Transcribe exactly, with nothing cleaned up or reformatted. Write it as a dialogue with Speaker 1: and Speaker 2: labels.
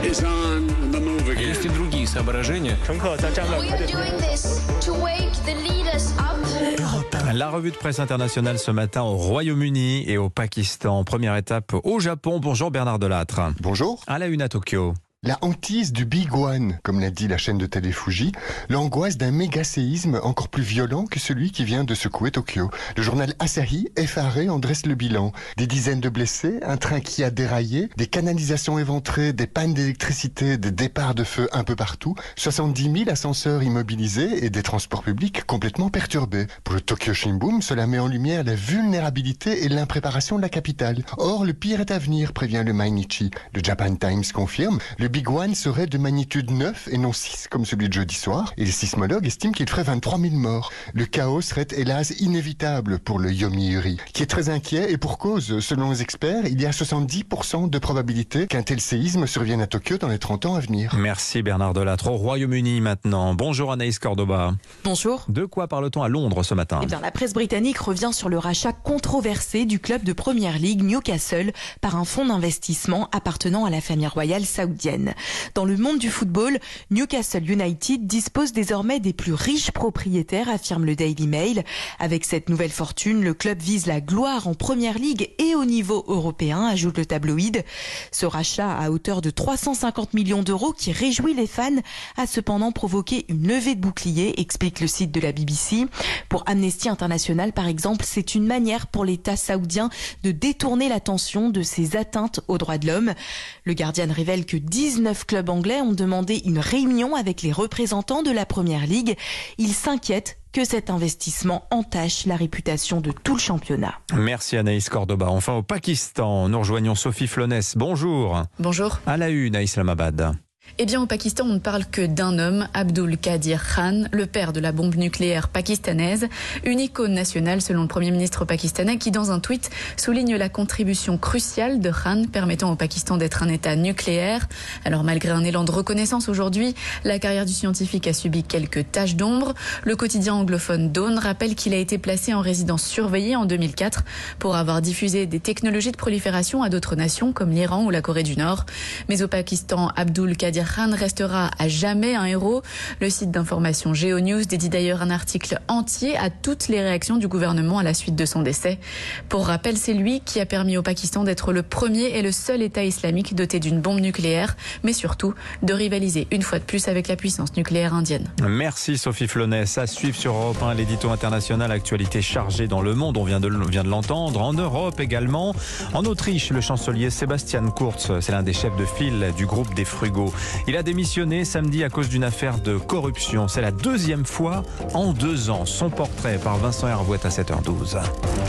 Speaker 1: is on the move again.
Speaker 2: Есть и другие соображения.
Speaker 3: We are doing this to wake the leaders up.
Speaker 4: La revue de presse internationale ce matin au Royaume-Uni et au Pakistan. Première étape au Japon. Bonjour Bernard Delattre.
Speaker 5: Bonjour.
Speaker 4: À la une à Tokyo.
Speaker 5: La hantise du Big One, comme l'a dit la chaîne de télé Fuji, l'angoisse d'un méga séisme encore plus violent que celui qui vient de secouer Tokyo. Le journal Asahi, effaré, en dresse le bilan. Des dizaines de blessés, un train qui a déraillé, des canalisations éventrées, des pannes d'électricité, des départs de feu un peu partout, soixante-dix mille ascenseurs immobilisés et des transports publics complètement perturbés. Pour le Tokyo Shimbun, cela met en lumière la vulnérabilité et l'impréparation de la capitale. Or, le pire est à venir, prévient le Mainichi. Le Japan Times confirme, le Big One serait de magnitude neuf et non six comme celui de jeudi soir, et les sismologues estiment qu'il ferait vingt-trois mille morts. Le chaos serait hélas inévitable pour le Yomiuri, qui est très inquiet et pour cause. Selon les experts, il y a soixante-dix pour cent de probabilité qu'un tel séisme survienne à Tokyo dans les trente ans à venir.
Speaker 4: Merci Bernard Delattre. Au Royaume-Uni maintenant. Bonjour Anaïs Cordoba.
Speaker 6: Bonjour.
Speaker 4: De quoi parle-t-on à Londres ce matin ?
Speaker 6: Eh bien, la presse britannique revient sur le rachat controversé du club de Première Ligue Newcastle par un fonds d'investissement appartenant à la famille royale saoudienne. Dans le monde du football, Newcastle United dispose désormais des plus riches propriétaires, affirme le Daily Mail. Avec cette nouvelle fortune, le club vise la gloire en Première Ligue et au niveau européen, ajoute le tabloïd. Ce rachat à hauteur de trois cent cinquante millions d'euros qui réjouit les fans a cependant provoqué une levée de boucliers, explique le site de la B B C. Pour Amnesty International, par exemple, c'est une manière pour l'État saoudien de détourner l'attention de ces atteintes aux droits de l'homme. Le Guardian révèle que dix-neuf clubs anglais ont demandé une réunion avec les représentants de la Première Ligue. Ils s'inquiètent que cet investissement entache la réputation de tout le championnat.
Speaker 4: Merci Anaïs Cordoba. Enfin au Pakistan, nous rejoignons Sophie Flonès. Bonjour.
Speaker 7: Bonjour.
Speaker 4: À la une à Islamabad.
Speaker 7: Eh bien, au Pakistan, on ne parle que d'un homme, Abdul Qadir Khan, le père de la bombe nucléaire pakistanaise, une icône nationale selon le Premier ministre pakistanais qui, dans un tweet, souligne la contribution cruciale de Khan permettant au Pakistan d'être un État nucléaire. Alors, malgré un élan de reconnaissance aujourd'hui, la carrière du scientifique a subi quelques taches d'ombre. Le quotidien anglophone Dawn rappelle qu'il a été placé en résidence surveillée en deux mille quatre pour avoir diffusé des technologies de prolifération à d'autres nations comme l'Iran ou la Corée du Nord. Mais au Pakistan, Abdul Qadir Khan restera à jamais un héros. Le site d'information GeoNews dédie d'ailleurs un article entier à toutes les réactions du gouvernement à la suite de son décès. Pour rappel, c'est lui qui a permis au Pakistan d'être le premier et le seul État islamique doté d'une bombe nucléaire, mais surtout de rivaliser une fois de plus avec la puissance nucléaire indienne.
Speaker 4: Merci Sophie Flonès. À suivre sur Europe un, l'édito international, actualité chargée dans le monde, on vient de, on vient de l'entendre, en Europe également. En Autriche, le chancelier Sebastian Kurz, c'est l'un des chefs de file du groupe des frugaux. Il a démissionné samedi à cause d'une affaire de corruption. C'est la deuxième fois en deux ans. Son portrait par Vincent Hervouet à sept heures douze.